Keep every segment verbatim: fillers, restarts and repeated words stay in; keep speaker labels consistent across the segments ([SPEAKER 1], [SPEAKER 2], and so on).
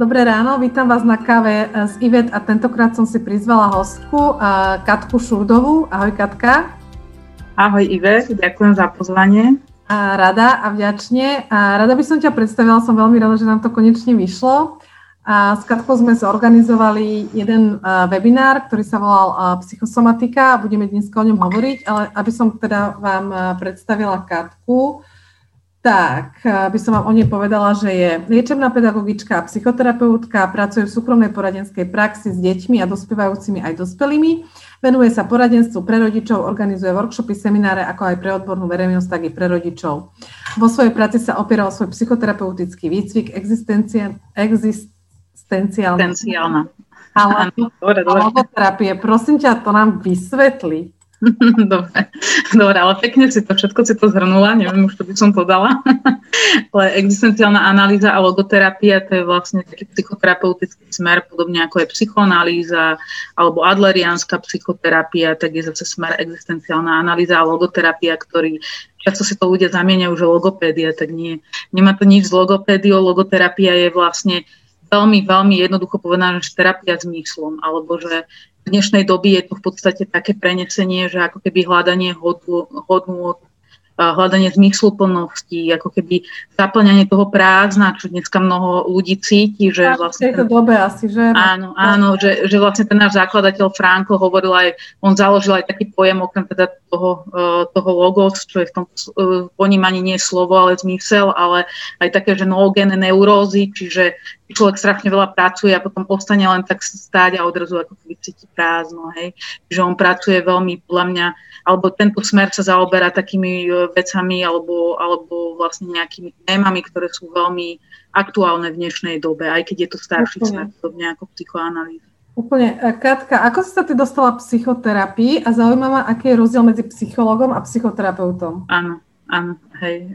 [SPEAKER 1] Dobré ráno, vítam vás na káve z Ivet a tentokrát som si prizvala hostku Katku Šurdovú. Ahoj Katka.
[SPEAKER 2] Ahoj Ivet, ďakujem za pozvanie.
[SPEAKER 1] A rada a vďačne. A rada by som ťa predstavila, som veľmi rada, že nám to konečne vyšlo. A s Katkou sme zorganizovali jeden webinár, ktorý sa volal Psychosomatika a budeme dnes o ňom hovoriť, ale aby som teda vám predstavila Katku, tak by som vám o nej povedala, že je liečebná pedagogička a psychoterapeutka, pracuje v súkromnej poradenskej praxi s deťmi a dospievajúcimi aj dospelými, venuje sa poradenstvu pre rodičov, organizuje workshopy, semináre, ako aj pre odbornú verejnosť, tak i pre rodičov. Vo svojej práci sa opiera o svoj psychoterapeutický výcvik, existencia, existenciálna.
[SPEAKER 2] Existenciálna.
[SPEAKER 1] Ale logoterapie, prosím ťa, to nám vysvetli.
[SPEAKER 2] Dobre, dobre, ale pekne si to, všetko si to zhrnula, neviem už, čo by som to dala. Ale existenciálna analýza a logoterapia, to je vlastne taký psychoterapeutický smer, podobne ako je psychoanalýza alebo adleriánska psychoterapia, tak je zase smer existenciálna analýza a logoterapia, ktorý často si to ľudia zamieňajú, že logopédia, tak nie. Nemá to nič s logopédiou, logoterapia je vlastne veľmi, veľmi jednoducho povedané, že terapia s zmyslom, alebo že v dnešnej doby je to v podstate také prenesenie, že ako keby hľadanie hodnôt, hľadanie zmysluplnosti, ako keby zaplňanie toho prázdna, čo dneska mnoho ľudí cíti, že vlastne...
[SPEAKER 1] V tejto dobe asi, že...
[SPEAKER 2] Áno, áno, že, že vlastne ten náš zakladateľ Frankl hovoril aj, on založil aj taký pojem, okrem teda toho, toho logos, čo je v tom ponímaní nie slovo, ale zmysel, ale aj také, že noogénne neurózy, čiže človek strašne veľa pracuje a potom ostane len tak stáť a odrazu ako keby cíti prázdno, hej. Čiže on pracuje veľmi, podľa mňa, alebo tento smer sa zaoberá takými vecami alebo, alebo vlastne nejakými témami, ktoré sú veľmi aktuálne v dnešnej dobe, aj keď je to starší smer, podobne ako psychoanalýza.
[SPEAKER 1] Úplne. Katka, ako si sa ty dostala k psychoterapii a zaujíma ma, aký je rozdiel medzi psychologom a psychoterapeutom?
[SPEAKER 2] Áno, áno, hej.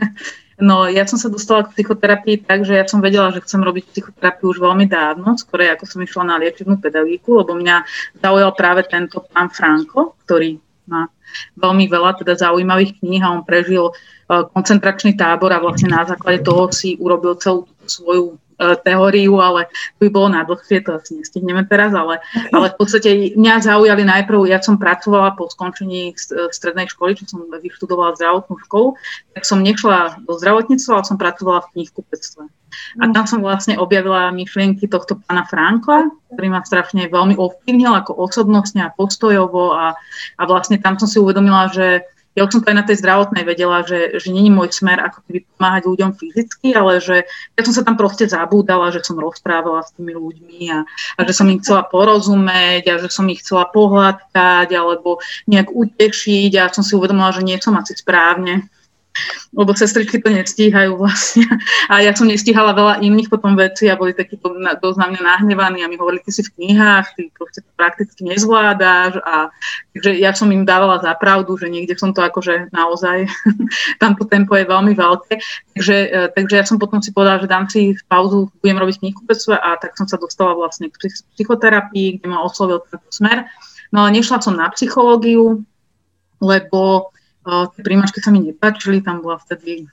[SPEAKER 2] No, ja som sa dostala k psychoterapii tak, že ja som vedela, že chcem robiť psychoterapiu už veľmi dávno, skôr ako som išla na liečebnú pedagogiku, lebo mňa zaujal práve tento pán Frankl, ktorý má veľmi veľa teda zaujímavých kníh a on prežil uh, koncentračný tábor a vlastne na základe toho si urobil celú svoju uh, teóriu, ale to by bolo na dlhšie, to asi nestihneme teraz, ale, ale v podstate mňa zaujali najprv, ja som pracovala po skončení strednej školy, čo som vyštudovala zdravotnú školu, tak som nešla do zdravotníctva, ale som pracovala v knihkupectve. A tam som vlastne objavila myšlienky tohto pána Frankla, ktorý ma strašne veľmi ovplyvnil ako osobnostne a postojovo a, a vlastne tam som si uvedomila, že ja už som to aj na tej zdravotnej vedela, že, že nie je môj smer ako keby pomáhať ľuďom fyzicky, ale že ja som sa tam proste zabúdala, že som rozprávala s tými ľuďmi a, a že som im chcela porozumieť a že som ich chcela pohľadkať alebo nejak utešiť a som si uvedomila, že nie som asi správne. Lebo sestričky to nestíhajú vlastne. A ja som nestíhala veľa iných potom vecí a boli takí dosť na mňa nahnevaní a mi hovorili, ty si v knihách, ty proste to prakticky nezvládáš a takže ja som im dávala za pravdu, že niekde som to akože naozaj, tamto tempo je veľmi veľké. Takže, takže ja som potom si povedala, že dám si pauzu, budem robiť knihkupectve a tak som sa dostala vlastne k psychoterapii, kde ma oslovil tento smer. No ale nešla som na psychológiu, lebo tie príjmačky sa mi nepáčili, tam bola vtedy,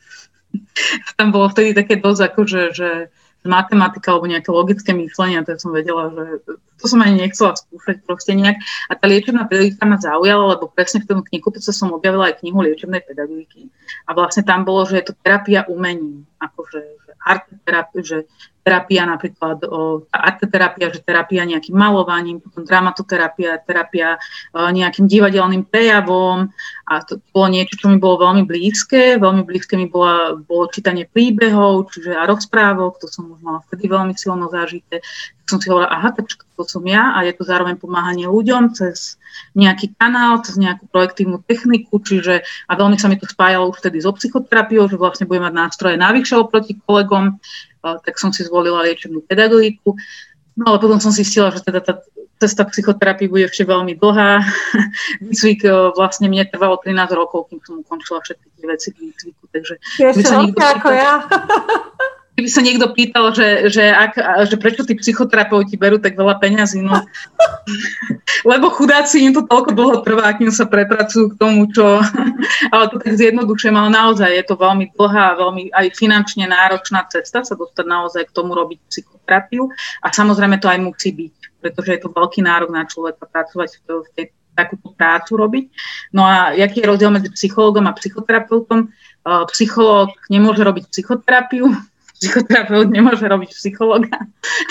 [SPEAKER 2] tam bolo vtedy také dosť ako, že, že matematika alebo nejaké logické myslenie, to som vedela, že to som ani nechcela skúšať proste nejak. A tá liečebná pedagogika ma zaujala, lebo presne v tom knihkupectve som objavila aj knihu liečebnej pedagogiky. A vlastne tam bolo, že je to terapia umením, akože že arteterapia, že terapia napríklad, o, arteterapia, že terapia nejakým malovaním, potom dramatoterapia, terapia o, nejakým divadelným prejavom a to bolo niečo, čo mi bolo veľmi blízke. Veľmi blízke mi bola, bolo čítanie príbehov, čiže a rozprávok, to som už mala vtedy veľmi silno zažité. Tak som si hovorila, aha, tak to som ja a je to zároveň pomáhanie ľuďom cez nejaký kanál, cez nejakú projektívnu techniku, čiže a veľmi sa mi to spájalo už vtedy so psychoterapiou, že vlastne budem mať nástroje navyše oproti kolegom, tak som si zvolila liečebnú pedagogiku. No ale potom som si zistila, že teda tá cesta psychoterapii bude ešte veľmi dlhá. Výcvik vlastne mne trvalo trinásť rokov, kým som ukončila všetky tie veci k výcviku. Takže
[SPEAKER 1] ešte veľké ako ja.
[SPEAKER 2] Keby sa niekto pýtal, že, že, ak, že prečo tí psychoterapeuti berú tak veľa peňazí, no lebo chudáci im to toľko dlho trvá, kým sa prepracujú k tomu, čo... ale to tak zjednodušujem, ale naozaj je to veľmi dlhá, veľmi aj finančne náročná cesta sa dostať naozaj k tomu robiť psychoterapiu a samozrejme to aj musí byť, pretože je to veľký nárok na človeka pracovať v tej takúto prácu robiť. No a aký je rozdiel medzi psychológom a psychoterapeutom? Psychológ nemôže robiť psychoterapiu, psychoterapeut nemôže robiť psychológa.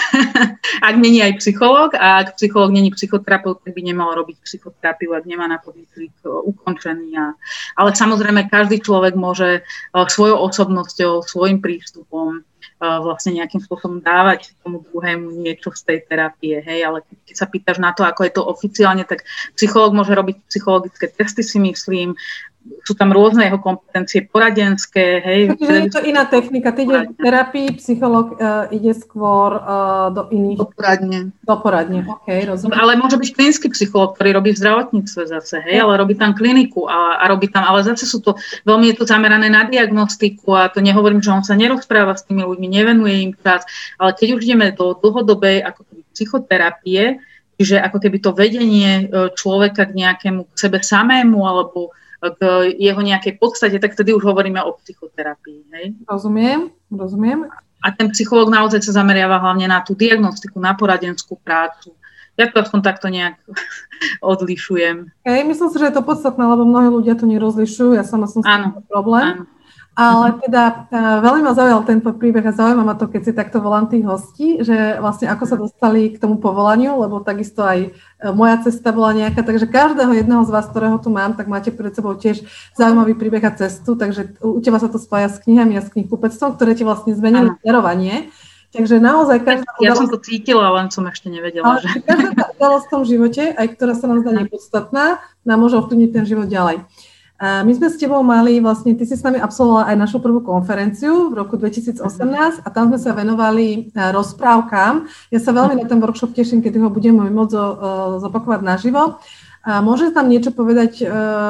[SPEAKER 2] Ak není aj psychológ a ak psychológ není psychoterapeut, tak by nemal robiť psychoterapiu, ak nemá na to výcvik ukončený. A, ale samozrejme, každý človek môže svojou osobnosťou, svojim prístupom vlastne nejakým spôsobom dávať tomu druhému niečo z tej terapie, hej, ale keď sa pýtaš na to, ako je to oficiálne, tak psychológ môže robiť psychologické testy, si myslím, sú tam rôzne jeho kompetencie poradenské, hej.
[SPEAKER 1] Čiže je to iná technika, ty ideš v terapii, psychológ uh, ide skôr uh, do iných...
[SPEAKER 2] Do poradne.
[SPEAKER 1] Do poradne, ok, rozumiem.
[SPEAKER 2] Ale môže byť klinický psychológ, ktorý robí v zdravotníctve zase, hej, ale robí tam kliniku a, a robí tam, ale zase sú to, veľmi je to zamerané na diagnostiku a to nehovorím, že on sa nerozpráva s tými ľuďmi, nevenuje im čas, ale keď už ideme do dlhodobej ako psychoterapie, čiže ako keby to vedenie človeka k nejakému k sebe samému alebo k jeho nejakej podstate, tak vtedy už hovoríme o psychoterapii. Hej?
[SPEAKER 1] Rozumiem, rozumiem.
[SPEAKER 2] A ten psychológ naozaj sa zameriava hlavne na tú diagnostiku, na poradenskú prácu. Ja to aspoň takto nejak odlišujem. Hej,
[SPEAKER 1] myslím si, že je to podstatné, lebo mnohí ľudia to nerozlišujú. Ja sama som s tým problém. Áno. Ale teda veľmi ma zaujal ten príbeh a zaujíma ma to, keď si takto volám tých hostí, že vlastne ako sa dostali k tomu povolaniu, lebo takisto aj moja cesta bola nejaká, takže každého jedného z vás, ktorého tu mám, tak máte pred sebou tiež zaujímavý príbeh a cestu, takže u teba sa to spája s knihami a s knihkupectvom, ktoré ti vlastne zmenili smerovanie. Takže naozaj každá
[SPEAKER 2] ja udalosť... som to cítila, len som ešte nevedela. Že...
[SPEAKER 1] Každá udalosť v tom živote, aj ktorá sa nám zdá nepodstatná, nám môže ovplyvniť ten život ďalej. My sme s tebou mali, vlastne, ty si s nami absolvovala aj našu prvú konferenciu v roku dvetisícosemnásť a tam sme sa venovali rozprávkám. Ja sa veľmi na ten workshop teším, keď ho budeme môcť zopakovať naživo. Môžeš tam niečo povedať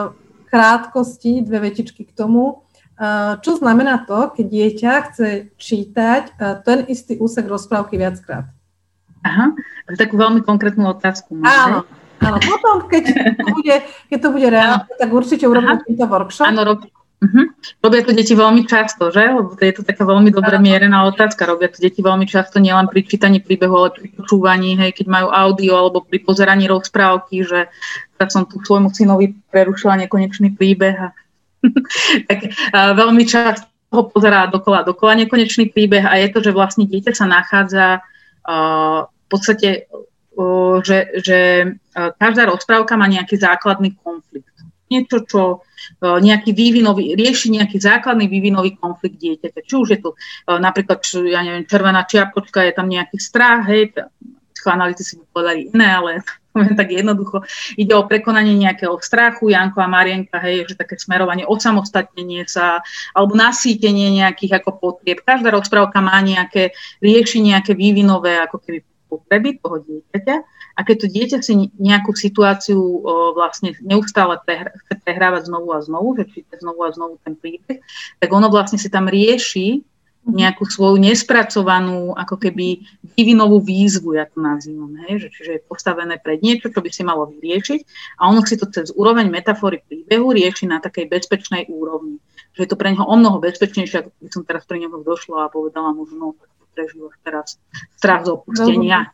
[SPEAKER 1] krátkosti, dve vetičky k tomu, čo znamená to, keď dieťa chce čítať ten istý úsek rozprávky viackrát?
[SPEAKER 2] Aha, takú veľmi konkrétnu otázku.
[SPEAKER 1] Áno. Áno, potom, keď to bude, keď to bude reálne, tak určite urobíme tento workshop.
[SPEAKER 2] Áno, rob, uh-huh. robia to deti veľmi často, že? Lebo to je to taká veľmi dobre mierená otázka. Robia to deti veľmi často, nielen pri čítaní príbehu, ale pri počúvaní, hej, keď majú audio, alebo pri pozeraní rozprávky, že tak som tu svojmu synovi prerušila nekonečný príbeh. A tak a veľmi často ho pozerá dokola, dokola nekonečný príbeh a je to, že vlastne dieťa sa nachádza uh, v podstate Že, že každá rozprávka má nejaký základný konflikt. Niečo, čo nejaký vývinový, rieši nejaký základný vývinový konflikt dieťaťa. Či už je to napríklad, ja neviem, červená čiapočka, je tam nejaký strach, hej, psychoanalytici by povedali iné, ale poviem tak jednoducho. Ide o prekonanie nejakého strachu, Janko a Marienka, hej, že také smerovanie, osamostatnenie sa, alebo nasýtenie nejakých ako potrieb. Každá rozprávka má nejaké, rieši nejaké vývinové ako keby potreby toho dieťaťa a keď to dieťa si nejakú situáciu o, vlastne neustále prehra, chce prehrávať znovu a znovu, že číta znovu a znovu ten príbeh, tak ono vlastne si tam rieši nejakú svoju nespracovanú ako keby vývinovú výzvu, ja to nazývam, hej? Že, čiže je postavené pred niečo, čo by si malo vyriešiť a ono si to cez úroveň metafory príbehu rieši na takej bezpečnej úrovni. Že je to pre neho o mnoho bezpečnejšie, ako by som teraz pri ňom došla a povedala mu, že no, prežívaš teraz strach z opustenia.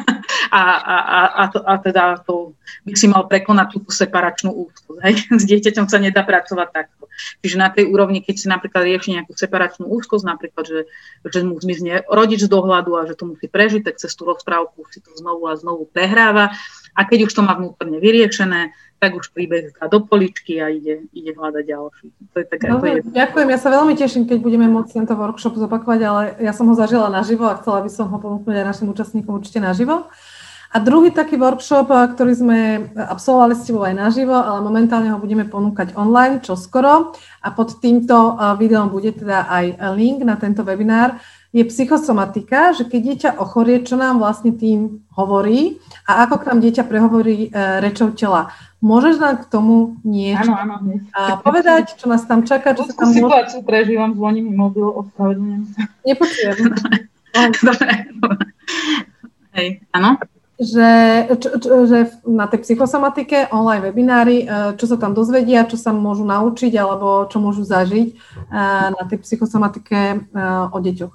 [SPEAKER 2] a, a, a, to, a teda to by si mal prekonať túto separačnú úzkosť. Hej? S dieťaťom sa nedá pracovať takto. Čiže na tej úrovni, keď si napríklad rieši nejakú separačnú úzkosť, napríklad, že, že mu zmizne rodič z dohľadu a že to musí prežiť, tak cez tú rozprávku si to znovu a znovu prehráva. A keď už to má vnútorne vyriešené, tak už príbeh dá do poličky a ide, ide hľadať ďalší. To je také,
[SPEAKER 1] Dobre, to je... Ďakujem, ja sa veľmi teším, keď budeme môcť tento workshop zopakovať, ale ja som ho zažila naživo a chcela by som ho ponúknuť aj našim účastníkom určite naživo. A druhý taký workshop, ktorý sme absolvovali s tebou aj naživo, ale momentálne ho budeme ponúkať online čoskoro a pod týmto videom bude teda aj link na tento webinár, je psychosomatika, že keď dieťa ochorie, čo nám vlastne tým hovorí a ako k nám dieťa prehovorí e, rečou tela. Môžeš nám k tomu niečo
[SPEAKER 2] áno, áno,
[SPEAKER 1] a povedať, čo nás tam čaká? Čo sa tam
[SPEAKER 2] situáciu môže... prežívam, zvoní mi mobil, ospravedlňujem sa.
[SPEAKER 1] Nepočujem.
[SPEAKER 2] Dobre, dobre. Hej, áno.
[SPEAKER 1] že, čo, čo, že na tej psychosomatike online webinári, čo sa tam dozvedia, čo sa môžu naučiť alebo čo môžu zažiť na tej psychosomatike o deťoch.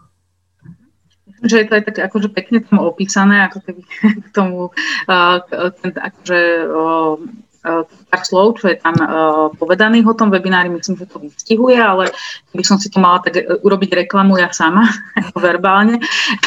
[SPEAKER 2] Že to je tak akože pekne tam opísané, ako keby k tomu ten, akože pár slov, čo je tam uh, povedaných o tom webinári, myslím, že to vystihuje, ale keby som si to mala tak urobiť reklamu ja sama, verbálne,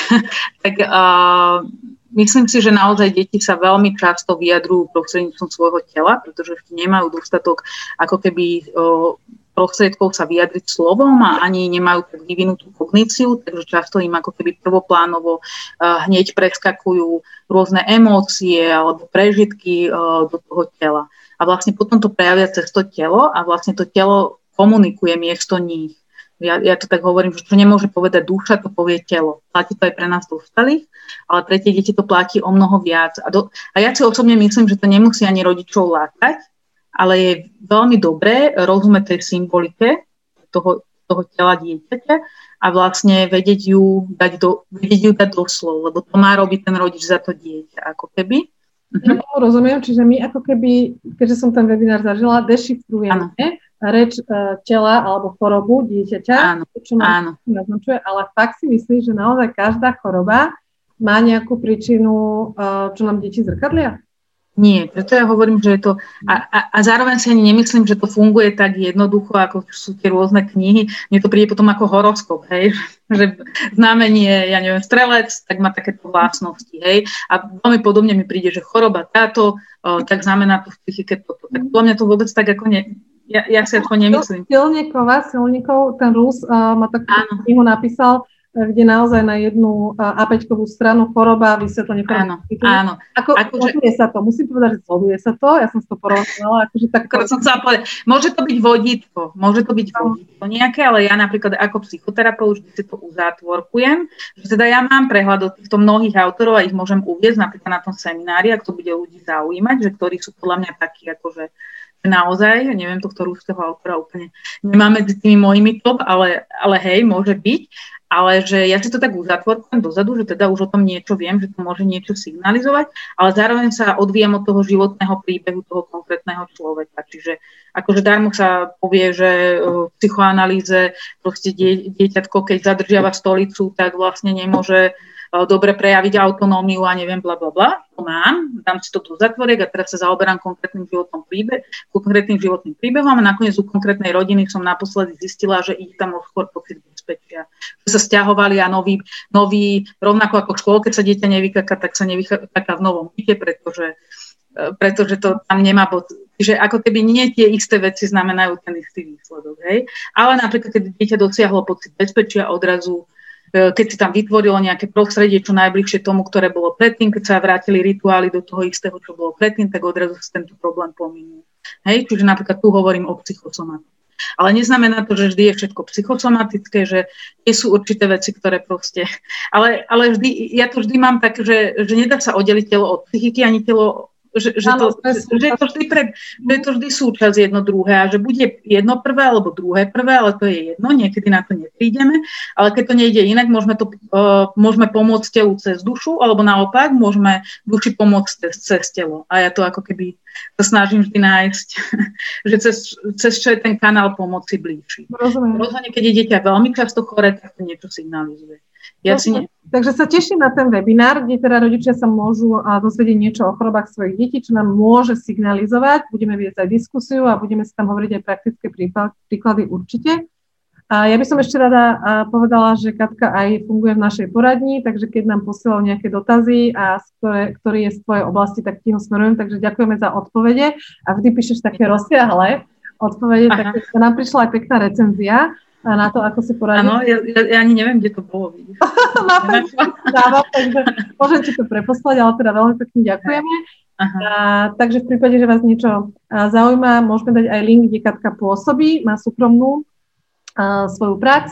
[SPEAKER 2] tak uh, myslím si, že naozaj deti sa veľmi často vyjadrujú prostredníctvom svojho tela, pretože ešte nemajú dostatok ako keby uh, prostriedkov sa vyjadriť slovom a ani nemajú tak vyvinutú kogníciu, takže často im ako keby prvoplánovo uh, hneď preskakujú rôzne emócie alebo prežitky uh, do toho tela. A vlastne potom to prejavia cez to telo a vlastne to telo komunikuje miesto nich. Ja, ja to tak hovorím, že čo nemôže povedať duša, to povie telo. Platí to aj pre nás dospelých, ale pre tie deti to platí o mnoho viac. A, do, a ja si osobne myslím, že to nemusí ani rodičov látať, ale je veľmi dobré rozumieť tej symbolike toho, toho tela dieťaťa a vlastne vedieť ju dať do, vedieť ju dať do slov, lebo to má robiť ten rodič za to dieťa, ako keby.
[SPEAKER 1] Ja to rozumiem, čiže my ako keby, keďže som ten webinár zažila, dešifrujeme reč uh, tela alebo chorobu dieťaťa,
[SPEAKER 2] áno,
[SPEAKER 1] čo nám naznačuje, ale fakt si myslíš, že naozaj každá choroba má nejakú príčinu, uh, čo nám deti zrkadlia?
[SPEAKER 2] Nie, preto ja hovorím, že je to... A, a, a zároveň si ani nemyslím, že to funguje tak jednoducho, ako sú tie rôzne knihy. Mne to príde potom ako horoskop, hej? Že znamenie, ja neviem, strelec, tak má takéto vlastnosti, hej? A veľmi podobne mi príde, že choroba táto, o, tak znamená to v psychike toto. Tak podľa mňa to vôbec tak ako ne... Ja, ja si ako nemyslím.
[SPEAKER 1] Silníkova, Silníkov, ten Rus uh, ma takú knihu napísal, kde naozaj na jednu ápäťkovú stranu choroba, vysvetlenie choroby.
[SPEAKER 2] Áno, áno.
[SPEAKER 1] Ako zhoduje sa to? Musím povedať, že zhoduje sa to. Ja som si to porovnala. Akože tak...
[SPEAKER 2] som chcela povedať, môže to byť vodítko, môže to byť vodítko nejaké, ale ja napríklad ako psychoterapeut vždy si to uzátvorkujem, že teda ja mám prehľad od týchto mnohých autorov a ich môžem uviesť napríklad na tom seminári, ak to bude ľudí zaujímať, že ktorí sú podľa mňa takí akože naozaj, neviem, tohto ruského autora úplne nemám medzi tými mojimi top, ale, ale hej, môže byť. Ale že ja si to tak uzatvorkujem dozadu, že teda už o tom niečo viem, že to môže niečo signalizovať, ale zároveň sa odvíjam od toho životného príbehu toho konkrétneho človeka. Čiže akože darmo sa povie, že v psychoanalýze proste die, dieťatko, keď zadržiava stolicu, tak vlastne nemôže dobre prejaviť autonómiu a neviem, bla, bla, bla. To mám, dám si to do zatvoriek a teraz sa zaoberám konkrétnym životným príbehom, konkrétnym životným príbehom a nakoniec u konkrétnej rodiny som naposledy zistila, že ide tam skôr pocit bezpečia. Že sa sťahovali a nový, nový, rovnako ako v škôlke sa dieťa nevykaká, tak sa nevykaká v novom byte, pretože, pretože to tam nemá bod. Čiže ako keby nie tie isté veci znamenajú ten istý výsledok. Hej? Ale napríklad, keď dieťa dosiahlo pocit bezpečia, odrazu keď si tam vytvorilo nejaké prostredie, čo najbližšie tomu, ktoré bolo predtým, keď sa vrátili rituály do toho istého, čo bolo predtým, tak odrazu sa tento problém pominul. Hej, čiže napríklad tu hovorím o psychosomatike. Ale neznamená to, že vždy je všetko psychosomatické, že nie sú určité veci, ktoré proste... Ale, ale vždy, ja to vždy mám tak, že, že nedá sa oddeliť telo od psychiky, ani telo... Že, že, to, že, je to vždy pre, že je to vždy súčasť jedno druhé a že bude jedno prvé alebo druhé prvé, ale to je jedno, niekedy na to neprídeme, ale keď to nejde inak, môžeme, to, uh, môžeme pomôcť telu cez dušu, alebo naopak môžeme duši pomôcť cez, cez telo. A ja to ako keby sa snažím vždy nájsť, že cez, cez čo je ten kanál pomoci bližší.
[SPEAKER 1] Rozumiem.
[SPEAKER 2] Rozhodne, keď je dieťa veľmi často choré, tak to niečo signalizuje. Ja si ne...
[SPEAKER 1] Takže sa teším na ten webinár, kde teda rodičia sa môžu dozvedieť niečo o chorobách svojich detí, čo nám môže signalizovať. Budeme viesť aj diskusiu a budeme si tam hovoriť aj praktické príklady určite. A ja by som ešte rada povedala, že Katka aj funguje v našej poradni, takže keď nám posielajú nejaké dotazy, a ktoré, ktorý je z tvojej oblasti, tak ti ho smerujem. Takže ďakujeme za odpovede a vždy píšeš také rozsiahle odpovede, takže nám prišla aj pekná recenzia na to, ako si poradíš.
[SPEAKER 2] Áno, ja, ja, ja ani neviem, kde to bolo.
[SPEAKER 1] Na Facebook dávam, takže môžem ti to preposlať, ale teda veľmi pekne ďakujeme. A, takže v prípade, že vás niečo zaujíma, môžeme dať aj link, kde Katka pôsobí, má súkromnú a, svoju prax.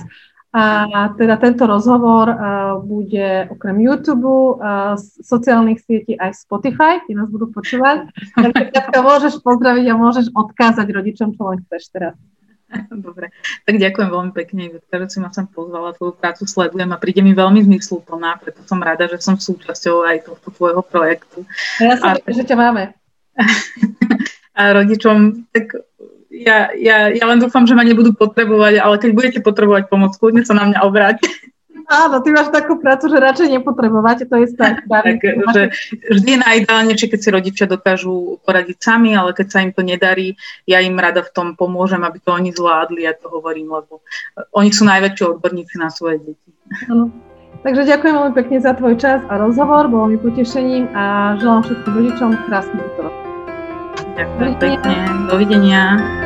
[SPEAKER 1] A teda tento rozhovor a, bude okrem YouTube, a, sociálnych sietí aj Spotify, tí nás budú počúvať. Takže Katka, môžeš pozdraviť a môžeš odkázať rodičom, čo len chceš teraz.
[SPEAKER 2] Dobre, tak ďakujem veľmi pekne, že si ma sem pozvala, tvoju prácu sledujem a príde mi veľmi zmysluplná, preto som rada, že som súčasťou aj tohto tvojho projektu.
[SPEAKER 1] Ja som a, že ťa máme.
[SPEAKER 2] A rodičom, tak ja, ja, ja len dúfam, že ma nebudú potrebovať, ale keď budete potrebovať pomoc, kľudne sa na mňa obráťte.
[SPEAKER 1] Áno, ty máš takú prácu, že radšej nepotrebovať, to je stále.
[SPEAKER 2] Tak, že vždy je najideálnejšie, keď si rodičia dokážu poradiť sami, ale keď sa im to nedarí, ja im rada v tom pomôžem, aby to oni zvládli, ja to hovorím, lebo oni sú najväčší odborníci na svoje deti.
[SPEAKER 1] Áno. Takže ďakujem veľmi pekne za tvoj čas a rozhovor, bolo mi potešením a želám všetkým rodičom krásny útorok.
[SPEAKER 2] Ďakujem pekne, dovidenia.